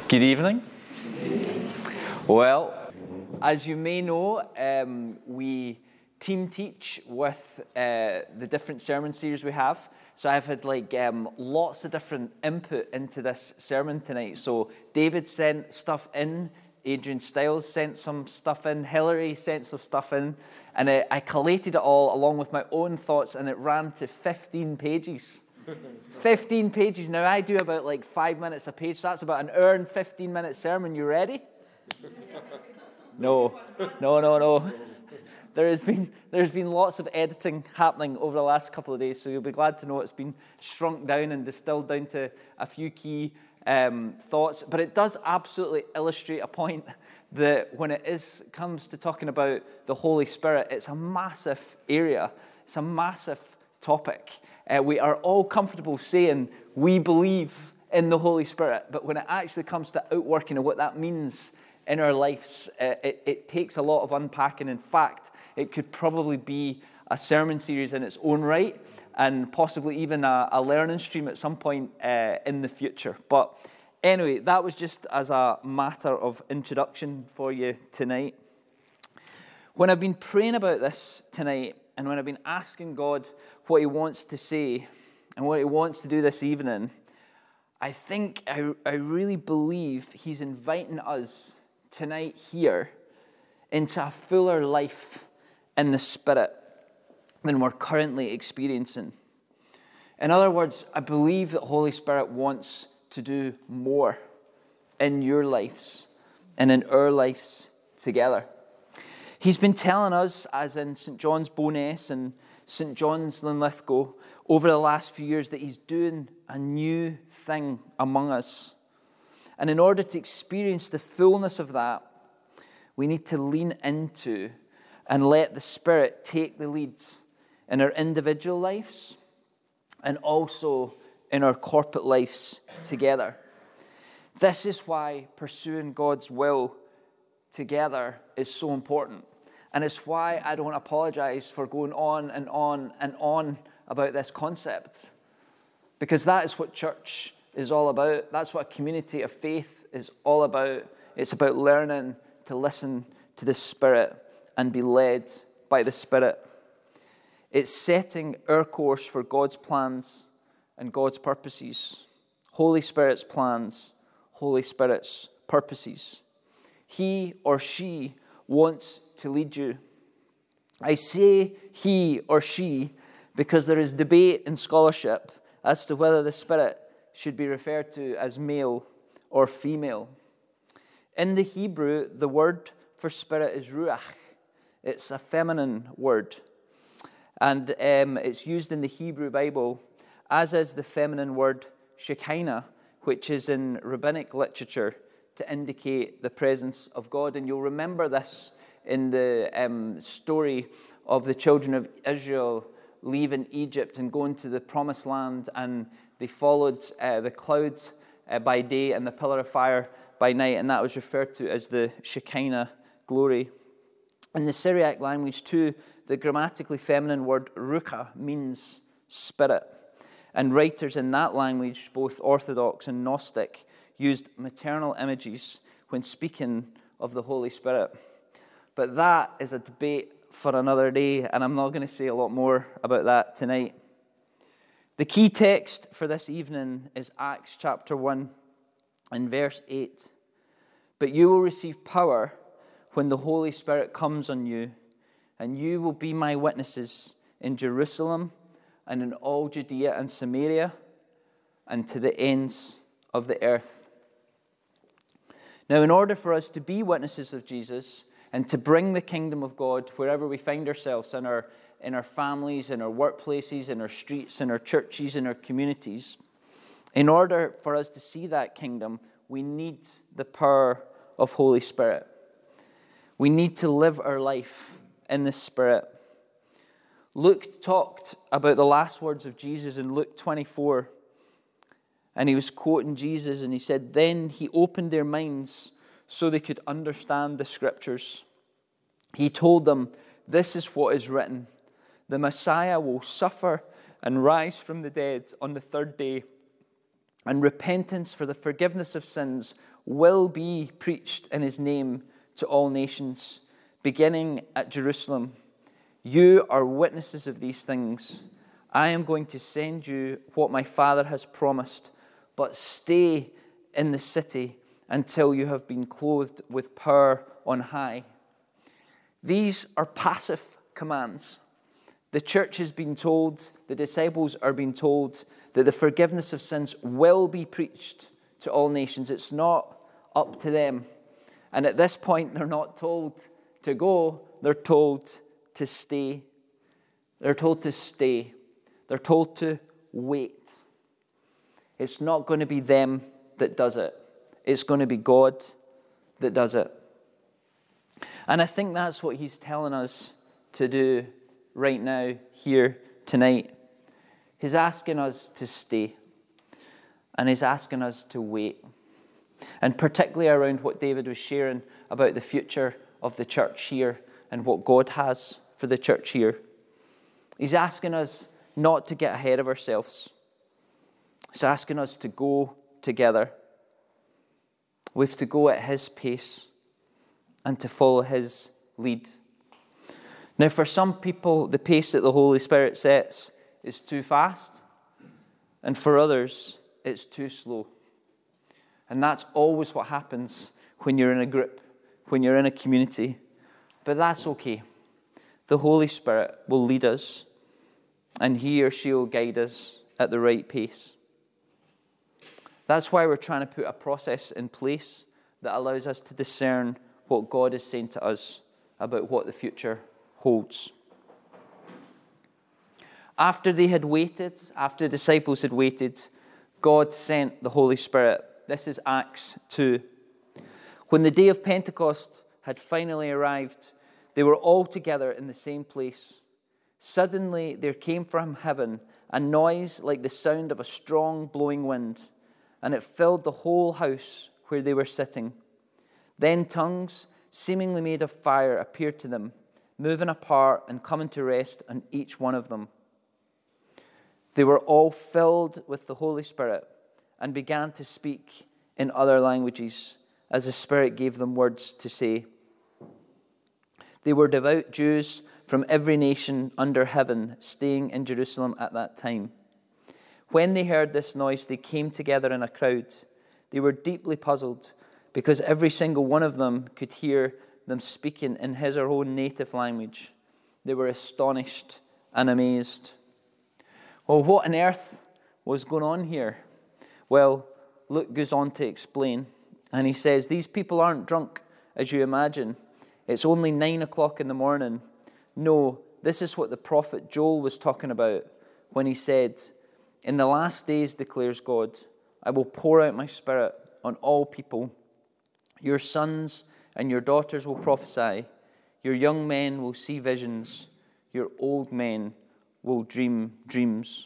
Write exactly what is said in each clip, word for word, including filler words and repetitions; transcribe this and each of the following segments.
Good evening. Well, as you may know, um, we team teach with uh, the different sermon series we have. So I've had like um, lots of different input into this sermon tonight. So David sent stuff in, Adrian Stiles sent some stuff in, Hillary sent some stuff in, and uh, I collated it all along with my own thoughts, and it ran to fifteen pages. fifteen pages. Now, I do about like five minutes a page, so that's about an hour and fifteen minute sermon. You ready? No, no, no, no. There has been there's been lots of editing happening over the last couple of days, so you'll be glad to know it's been shrunk down and distilled down to a few key um, thoughts. But it does absolutely illustrate a point that when it is comes to talking about the Holy Spirit, it's a massive area. It's a massive topic. Uh, we are all comfortable saying we believe in the Holy Spirit, but when it actually comes to outworking and what that means in our lives, uh, it, it takes a lot of unpacking. In fact, it could probably be a sermon series in its own right, and possibly even a, a learning stream at some point uh, in the future. But anyway, that was just as a matter of introduction for you tonight. When I've been praying about this tonight, and when I've been asking God what he wants to say and what he wants to do this evening, I think, I, I really believe he's inviting us tonight here into a fuller life in the Spirit than we're currently experiencing. In other words, I believe that the Holy Spirit wants to do more in your lives and in our lives together. He's been telling us, as in Saint John's Bowness and Saint John's Linlithgow, over the last few years, that he's doing a new thing among us. And in order to experience the fullness of that, we need to lean into and let the Spirit take the leads in our individual lives and also in our corporate lives together. This is why pursuing God's will together is so important. And it's why I don't apologize for going on and on and on about this concept. Because that is what church is all about. That's what a community of faith is all about. It's about learning to listen to the Spirit and be led by the Spirit. It's setting our course for God's plans and God's purposes. Holy Spirit's plans, Holy Spirit's purposes. He or she wants to lead you. I say he or she because there is debate in scholarship as to whether the Spirit should be referred to as male or female. In the Hebrew, the word for Spirit is ruach. It's a feminine word. And um, it's used in the Hebrew Bible, as is the feminine word Shekinah, which is in rabbinic literature to indicate the presence of God. And you'll remember this in the um, story of the children of Israel leaving Egypt and going to the promised land, and they followed uh, the clouds uh, by day and the pillar of fire by night, and that was referred to as the Shekinah glory. In the Syriac language too, the grammatically feminine word rucha means spirit, and writers in that language, both Orthodox and Gnostic, used maternal images when speaking of the Holy Spirit. But that is a debate for another day, and I'm not going to say a lot more about that tonight. The key text for this evening is Acts chapter one and verse eight. But you will receive power when the Holy Spirit comes on you, and you will be my witnesses in Jerusalem and in all Judea and Samaria and to the ends of the earth. Now, in order for us to be witnesses of Jesus and to bring the kingdom of God wherever we find ourselves, in our, in our families, in our workplaces, in our streets, in our churches, in our communities, in order for us to see that kingdom, we need the power of Holy Spirit. We need to live our life in the Spirit. Luke talked about the last words of Jesus in Luke twenty-four. And he was quoting Jesus, and he said, "Then he opened their minds so they could understand the Scriptures. He told them, 'This is what is written. The Messiah will suffer and rise from the dead on the third day, and repentance for the forgiveness of sins will be preached in his name to all nations, beginning at Jerusalem. You are witnesses of these things. I am going to send you what my Father has promised, but stay in the city until you have been clothed with power on high. These are passive commands. The church has been told, the disciples are being told that the forgiveness of sins will be preached to all nations. It's not up to them. And at this point, they're not told to go, they're told to stay. They're told to stay. They're told to wait. It's not going to be them that does it. It's going to be God that does it. And I think that's what he's telling us to do right now, here, tonight. He's asking us to stay. And he's asking us to wait. And particularly around what David was sharing about the future of the church here and what God has for the church here. He's asking us not to get ahead of ourselves. He's asking us to go together. We have to go at his pace and to follow his lead. Now, for some people, the pace that the Holy Spirit sets is too fast, and for others, it's too slow. And that's always what happens when you're in a group, when you're in a community. But that's okay. The Holy Spirit will lead us, and he or she will guide us at the right pace. That's why we're trying to put a process in place that allows us to discern what God is saying to us about what the future holds. After they had waited, after the disciples had waited, God sent the Holy Spirit. This is Acts two. When the day of Pentecost had finally arrived, they were all together in the same place. Suddenly there came from heaven a noise like the sound of a strong blowing wind, and it filled the whole house where they were sitting. Then tongues, seemingly made of fire, appeared to them, moving apart and coming to rest on each one of them. They were all filled with the Holy Spirit and began to speak in other languages as the Spirit gave them words to say. They were devout Jews from every nation under heaven, staying in Jerusalem at that time. When they heard this noise, they came together in a crowd. They were deeply puzzled because every single one of them could hear them speaking in his or her own native language. They were astonished and amazed. Well, what on earth was going on here? Well, Luke goes on to explain, and he says, these people aren't drunk, as you imagine. It's only nine o'clock in the morning. No, this is what the prophet Joel was talking about when he said, in the last days, declares God, I will pour out my Spirit on all people. Your sons and your daughters will prophesy. Your young men will see visions. Your old men will dream dreams.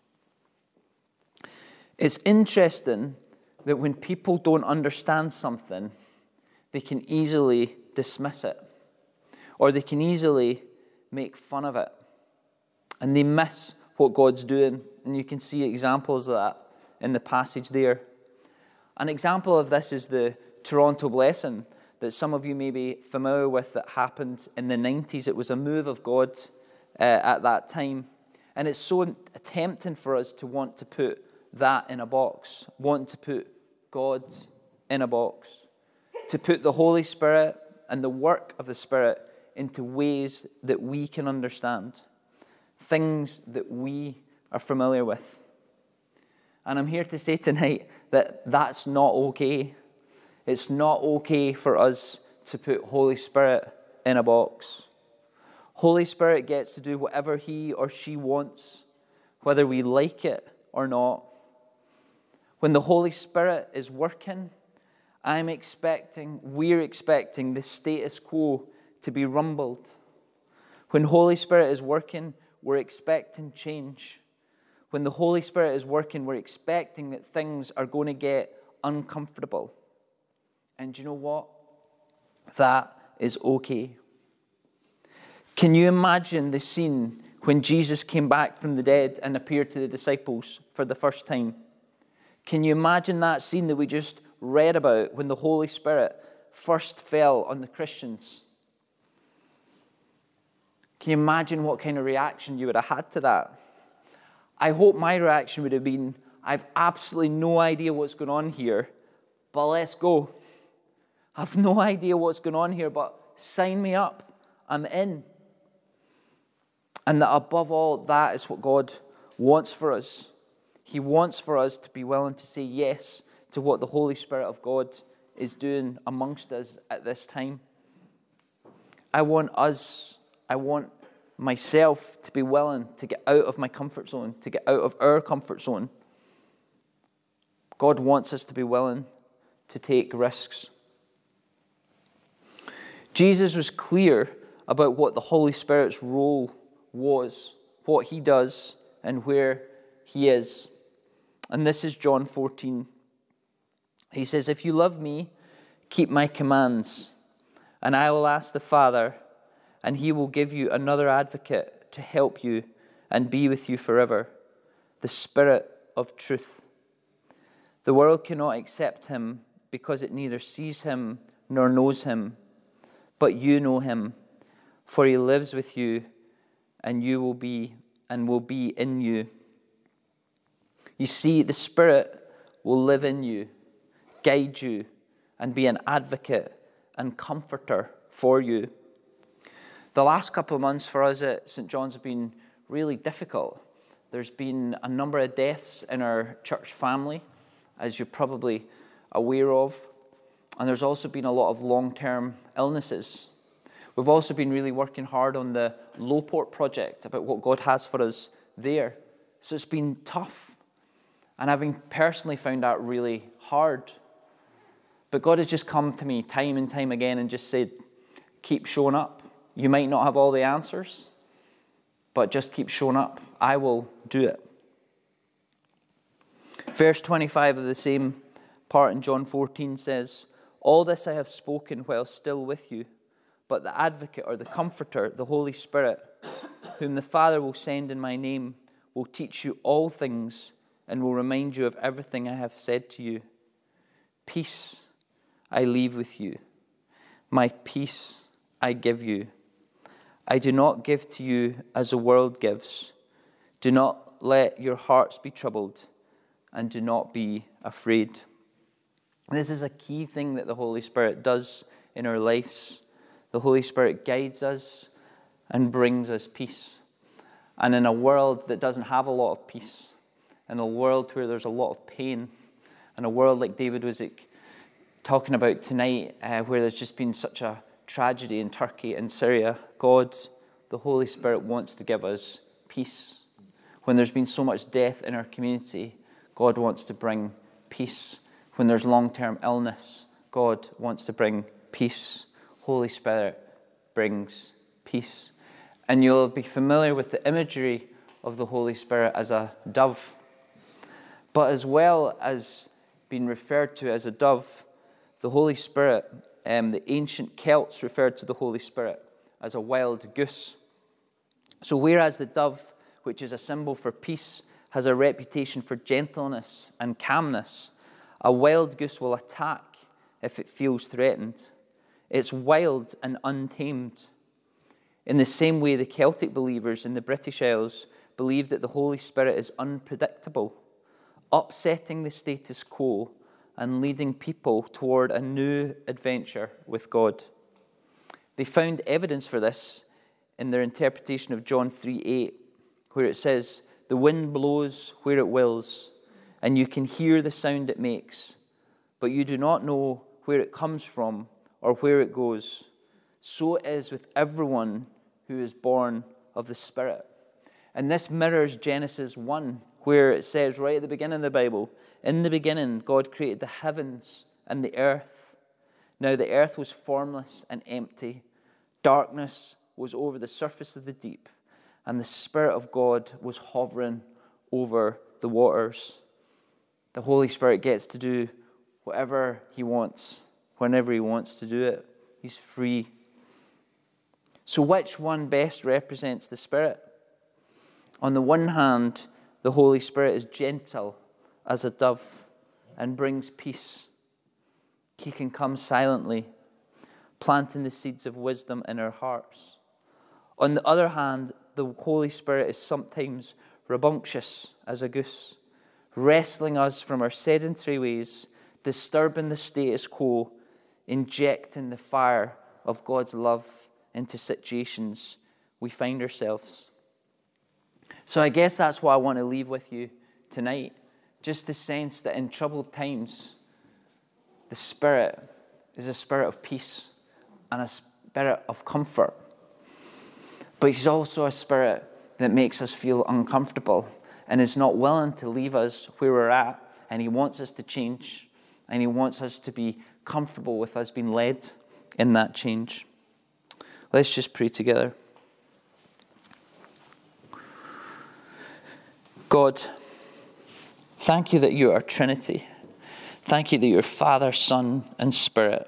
It's interesting that when people don't understand something, they can easily dismiss it, or they can easily make fun of it, and they miss what God's doing. And you can see examples of that in the passage there. An example of this is the Toronto Blessing that some of you may be familiar with, that happened in the nineties. It was a move of God uh, at that time. And it's so tempting for us to want to put that in a box, want to put God in a box, to put the Holy Spirit and the work of the Spirit into ways that we can understand, things that we are familiar with. And I'm here to say tonight that that's not okay. It's not okay for us to put Holy Spirit in a box. Holy Spirit gets to do whatever he or she wants, whether we like it or not. When the Holy Spirit is working, I'm expecting, we're expecting the status quo to be rumbled. When Holy Spirit is working, we're expecting change. When the Holy Spirit is working, we're expecting that things are going to get uncomfortable. And you know what? That is okay. Can you imagine the scene when Jesus came back from the dead and appeared to the disciples for the first time? Can you imagine that scene that we just read about when the Holy Spirit first fell on the Christians. Can you imagine what kind of reaction you would have had to that? I hope my reaction would have been, I've absolutely no idea what's going on here, but let's go. I've no idea what's going on here, but sign me up. I'm in. And that above all, that is what God wants for us. He wants for us to be willing to say yes to what the Holy Spirit of God is doing amongst us at this time. I want us, I want myself to be willing to get out of my comfort zone, to get out of our comfort zone. God wants us to be willing to take risks. Jesus was clear about what the Holy Spirit's role was, what he does, and where he is. And this is John fourteen. He says, "If you love me, keep my commands, and I will ask the Father, and he will give you another advocate to help you and be with you forever, the Spirit of truth. The world cannot accept him because it neither sees him nor knows him, but you know him, for he lives with you, and you will be and will be in you." You see, the Spirit will live in you, guide you, and be an advocate and comforter for you. The last couple of months for us at Saint John's have been really difficult. There's been a number of deaths in our church family, as you're probably aware of, and there's also been a lot of long-term illnesses. We've also been really working hard on the Lowport project, about what God has for us there. So it's been tough. And I've been personally found that really hard. But God has just come to me time and time again and just said, keep showing up. You might not have all the answers, but just keep showing up. I will do it. Verse twenty-five of the same part in John fourteen says, "All this I have spoken while still with you, but the advocate or the comforter, the Holy Spirit, whom the Father will send in my name, will teach you all things and will remind you of everything I have said to you. Peace I leave with you. My peace I give you. I do not give to you as the world gives. Do not let your hearts be troubled, and do not be afraid." This is a key thing that the Holy Spirit does in our lives. The Holy Spirit guides us and brings us peace. And in a world that doesn't have a lot of peace, in a world where there's a lot of pain, in a world like David was like, talking about tonight, uh, where there's just been such a tragedy in Turkey and Syria, God, the Holy Spirit, wants to give us peace. When there's been so much death in our community, God wants to bring peace. When there's long-term illness, God wants to bring peace. Holy Spirit brings peace. And you'll be familiar with the imagery of the Holy Spirit as a dove. But as well as being referred to as a dove, the Holy Spirit, um, the ancient Celts referred to the Holy Spirit as a wild goose. So whereas the dove, which is a symbol for peace, has a reputation for gentleness and calmness, a wild goose will attack if it feels threatened. It's wild and untamed. In the same way, the Celtic believers in the British Isles believe that the Holy Spirit is unpredictable, upsetting the status quo and leading people toward a new adventure with God. They found evidence for this in their interpretation of John three eight, where it says, "The wind blows where it wills, and you can hear the sound it makes, but you do not know where it comes from or where it goes. So it is with everyone who is born of the Spirit." And this mirrors Genesis one, where it says right at the beginning of the Bible, "In the beginning, God created the heavens and the earth. Now the earth was formless and empty. Darkness was over the surface of the deep, and the Spirit of God was hovering over the waters." The Holy Spirit gets to do whatever he wants, whenever he wants to do it. He's free. So which one best represents the Spirit? On the one hand, the Holy Spirit is gentle as a dove and brings peace. He can come silently, planting the seeds of wisdom in our hearts. On the other hand, the Holy Spirit is sometimes rambunctious as a goose, wrestling us from our sedentary ways, disturbing the status quo, injecting the fire of God's love into situations we find ourselves. So I guess that's what I want to leave with you tonight. Just the sense that in troubled times, the Spirit is a spirit of peace and a spirit of comfort. But He's also a spirit that makes us feel uncomfortable and is not willing to leave us where we're at. And He wants us to change. And He wants us to be comfortable with us being led in that change. Let's just pray together. God, thank You that You are Trinity. Thank You that You're Father, Son, and Spirit.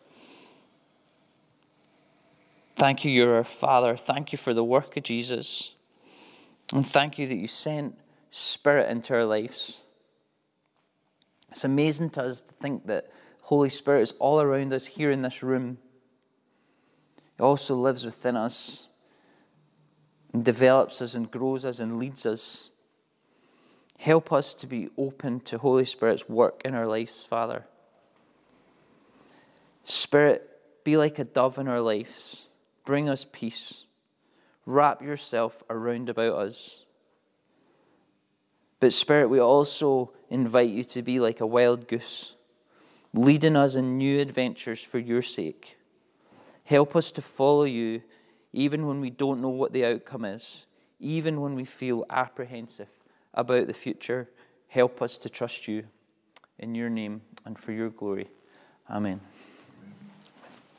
Thank You You're our Father. Thank You for the work of Jesus. And thank You that You sent Spirit into our lives. It's amazing to us to think that Holy Spirit is all around us here in this room. He also lives within us and develops us and grows us and leads us. Help us to be open to Holy Spirit's work in our lives, Father. Spirit, be like a dove in our lives. Bring us peace. Wrap Yourself around about us. But Spirit, we also invite You to be like a wild goose, leading us in new adventures for Your sake. Help us to follow You even when we don't know what the outcome is, even when we feel apprehensive about the future. Help us to trust You in Your name and for Your glory. Amen.